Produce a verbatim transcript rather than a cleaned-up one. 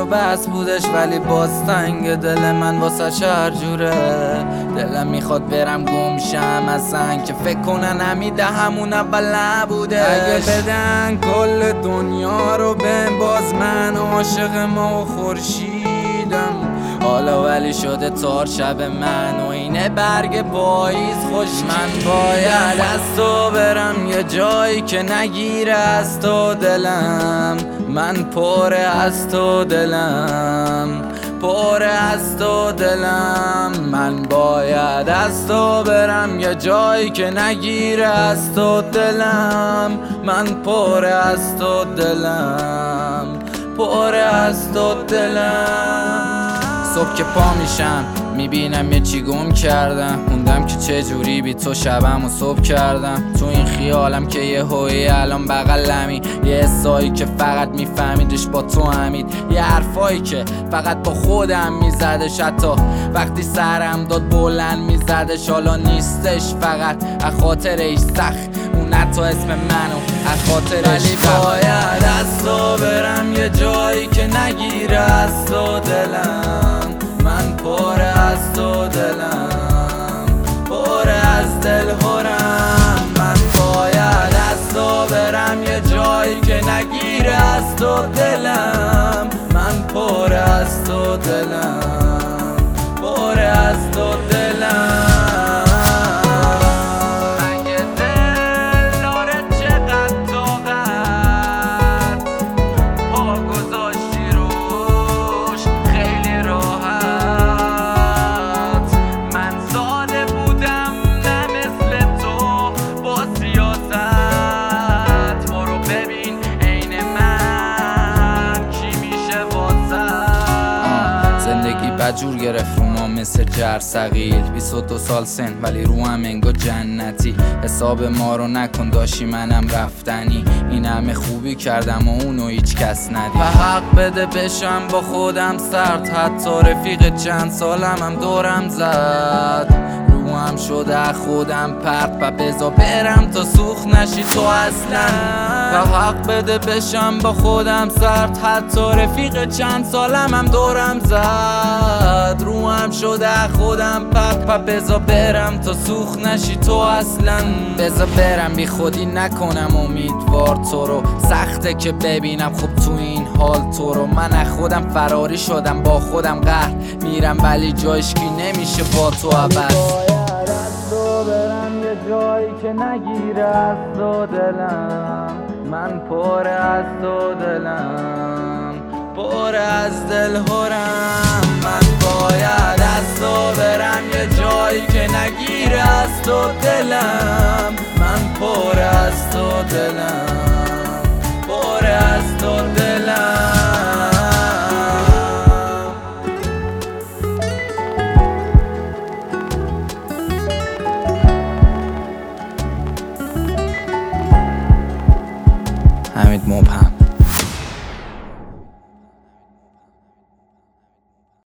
و بس بودش ولی باز تنگ دل من واسه هر جوره. دلم میخواد برم گمشم اصلا که فکر کنن همیده همون اول نبوده. اگه بدن کل دنیا رو به باز من عاشق ما و خورشیدم. حالا ولی شده تار شب من و اینه برگ پاییز خوش. من باید از تو برم یه جایی که نگیره از تو دلم. من پره از تو دلم، پره از تو دلم. من باید از تو برم یه جایی که نگیره از تو دلم. من پره از تو دلم، پره از تو دلم. صبح که پا میشم میبینم یه چی گم کردم. موندم که چه جوری بی تو شبم و صبح کردم. تو این خیالم که یه هوی الان بغلمی. یه حسایی که فقط میفهمیدش با تو همید. یه حرفایی که فقط با خودم میزدش. حتی وقتی سرم داد بلند میزدش. حالا نیستش فقط از خاطرش سخت اون حتی اسم منو از خاطرش. ولی باید از تو برم یه جایی که نگیره از تو دلم. من پره از تو دلم، پره از دل هرم. من باید از تو برم یه جایی که نگیره از تو دلم. من پره از تو دلم، پره از تو دلم. جور گرفت رو ما مثل جرثقیل. بیست و دو سال سن ولی رو هم انگار جنتی. حساب ما رو نکن داشی منم رفتنی. این همه خوبی کردم و اونو هیچ کس ندید. و حق بده بشم با خودم سرد. حتی رفیق چند سالم هم دورم زد. هم شده خودم پرت و بزا برم تا سوخ نشی تو اصلا. و حق بده بشم با خودم سرد. حتی رفیق چند سالم هم دورم زد. رو هم شده خودم پرت و بزا برم تا سوخ نشی تو اصلا. بزا برم بی خودی نکنم امیدوار تو رو. سخته که ببینم خب تو این حال تو رو. من از خودم فراری شدم با خودم قهر میرم ولی جایش کی نمیشه با تو عوض. تو برم یه جایی که نگیره از تو دلم. من پره از تو دلم، پره از دل هرم. من باید از تو برم یه جایی که نگیره از تو دلم. من پره از تو دلم، پره از تو دلم.